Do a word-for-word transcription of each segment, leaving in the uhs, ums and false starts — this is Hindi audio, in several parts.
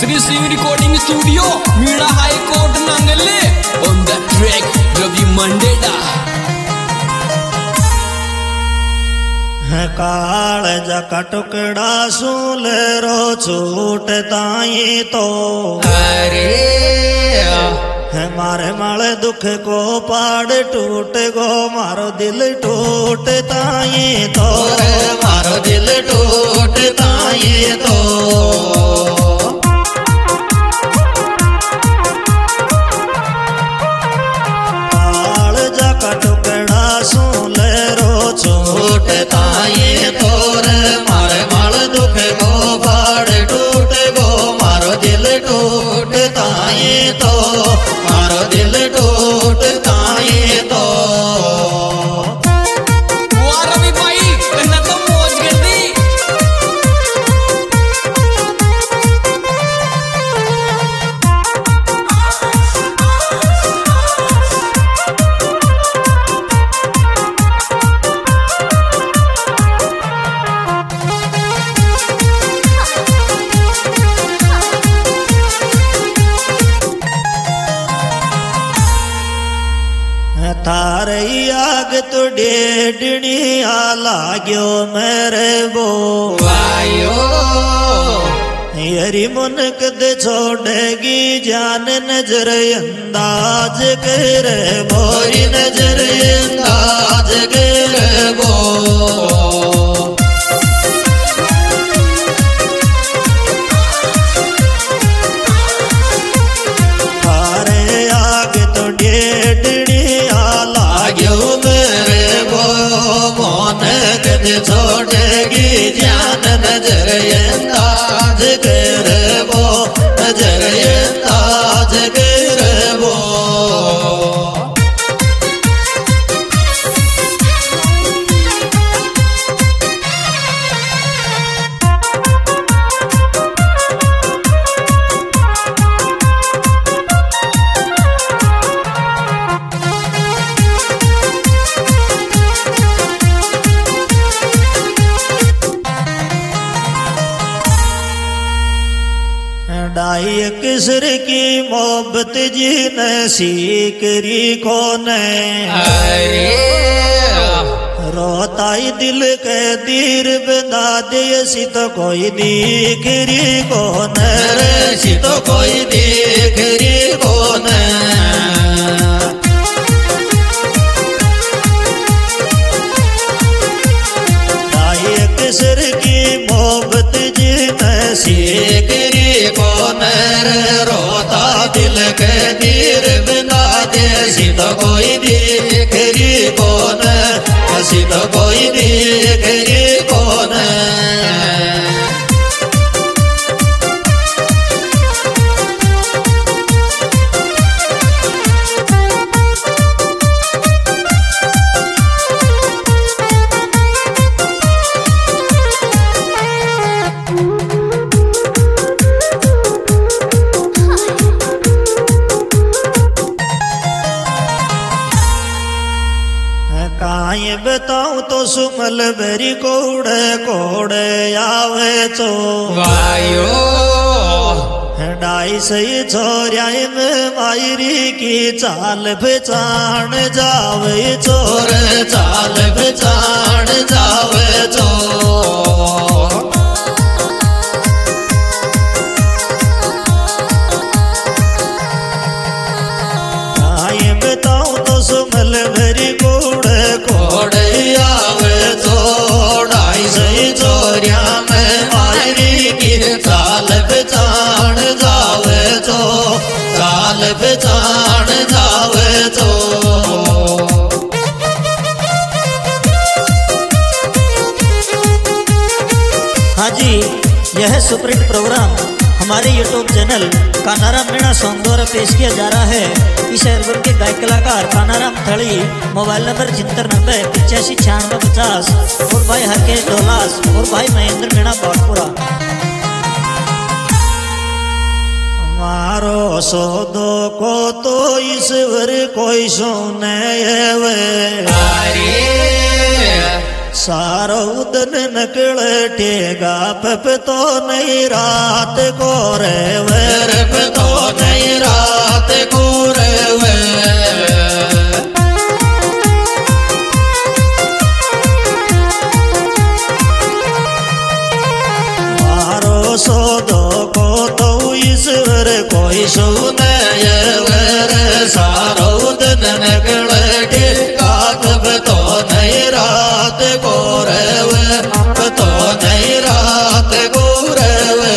Shri Shiv recording studio Meera high court Nangle on the track Ravi Mandeda. काल जका टुकड़ा सूले रो छूट ताई तो अरे है मारे माले दुख को पाड़ टूट गो मारो दिल टूट ताई तो मारो दिल टूट ताई तो काल जका टुकड़ा सूले रो छूट ताई तोर मारे माल दुख को पाड़ टूट गो मारो दिल टूट ताई तो मारो दिल टूट ताई तो वाह रवि भाई ना तो मौज कर दी। थारे आग तो डेडनी आ लाग्यो मेरे वो वायो हरी मन कद छोड़ेगी जान नजर अंदाज कर मोरी नजर अंदाज कर वो थारे आग तो डेडनी छोड़ेगी जान नजर अंदाज कर वो नजर अंदाज कर वो डाई किसर की मोहब्बत जी ने सीकरी को ने रोताई दिल के तीर बंधा दे सी तो कोई दिखरी को न सी तो कोई दिखरी को न डाई किसर की मोहब्बत जी ने सीकरी रोता दिल के तीर बिना दे सी तो कोई दिखरी कौन सी तो कोई दिखरी कौन काई बताऊं तो सुमल बेरी कोड़े कोड़े आवे चो वायो डाई सही छोरिया में मायरी की चाल पहचान जावे चोर चाल पहचान जावे चो काई बताऊं तो सुमल बेरी कोड़े कोड़े आवे छोड़ाई सही चोरिया में मायरी की चाल पहचान जावे चो चाल पहचान जावे चो हाँ जी, यह सुपरहिट प्रोग्राम हमारे YouTube channel Kanaram Meena song द्वारा पेश किया जा रहा है। इस एल्बम के गायक कलाकार कानाराम थड़ी, मोबाइल नंबर छिहत्तर नब्बे पिचासी छियानवे पचास और भाई हरकेश ढोलास और भाई महेंद्र मीणा बाटपुरा। मारो सौदो को तो ईश्वर कोई सुने वे सारो दिन निकलटेगा पप तो नहीं रात को रेवे रप तो नहीं रात को रेवे मारो सोदो को तो ईश्वर कोई सुने वर सारो दिन निकलटेगा पप तो नहीं रात को रेवे तो नहीं रात को रेवे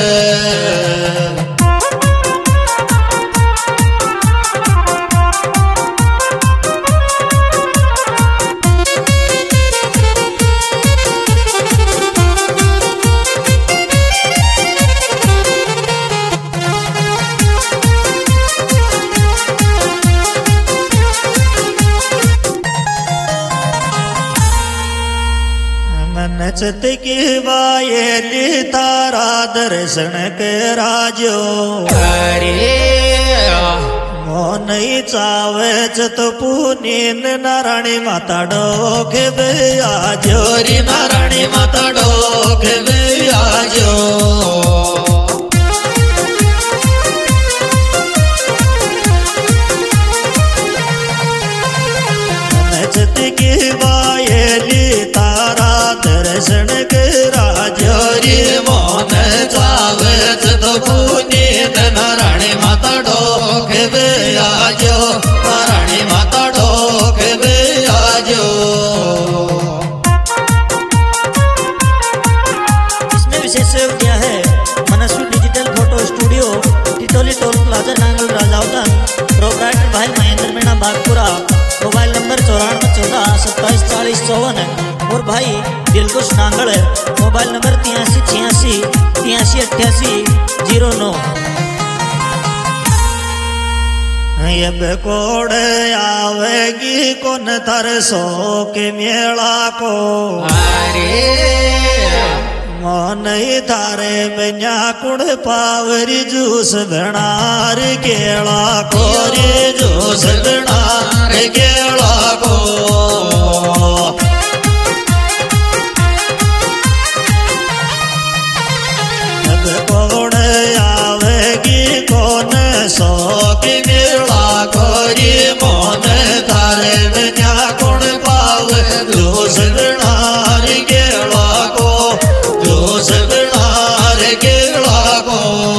नचत की वायली तारा दर्शन कराजो अरे मोन चावेच तो पुनीन नारायणी माता डोके बे आजो री नारायणी माता डोके बे आजो नचत की वायली तारा दर्शन कराजो रे मोन चावेच तो पुनीन नारायणी माता डोके बे आजो नारायणी माता डोके बे आजो इसमें विशेष सहयोग दिया है Manasvi digital photo studio Titoli toll plaza Nangal Rajawatan proprietor भाई महेंद्र मीणा बागपुरा मोबाइल नंबर चौरानवे चौदह सत्ताईस चालीस चौवन और भाई दिलकुश नांगल मोबाइल नंबर तिरासी छियासी तिरासी अट्ठासी जीरो नौ। अब कोड़ आवेगी कौन तरसो के मेला को अरे मन थारे बन्या कुड़ पावरी जूस बनार केला को रे जूस बनार केला को अब कोड़ आवेगी कौन सो के मेला को रे मन थारे बन्या कुड़ पाव जूस बनार केला को जूस बनार केला को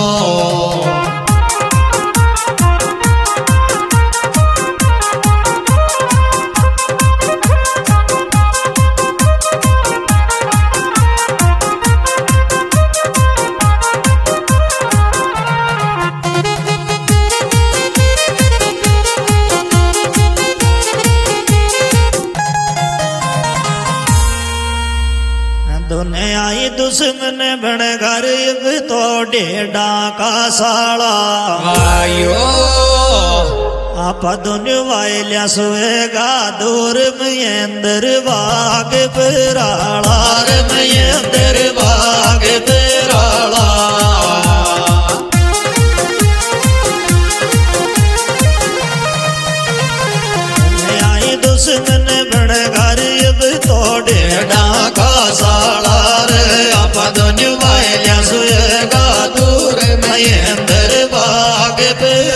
दुनियाई दुश्मन बन गरीब तो डेढ़ा का साला आयो आप दुनिया वाइल्या सुएगा दूर महेंद्र बाग पेराला रे महेंद्र बाग पेराला दुनियाई दुश्मन बन गरीब तो डेढ़ा का साला रे आप दुनिया वाइल्या सुएगा दूर महेंद्र बाग पे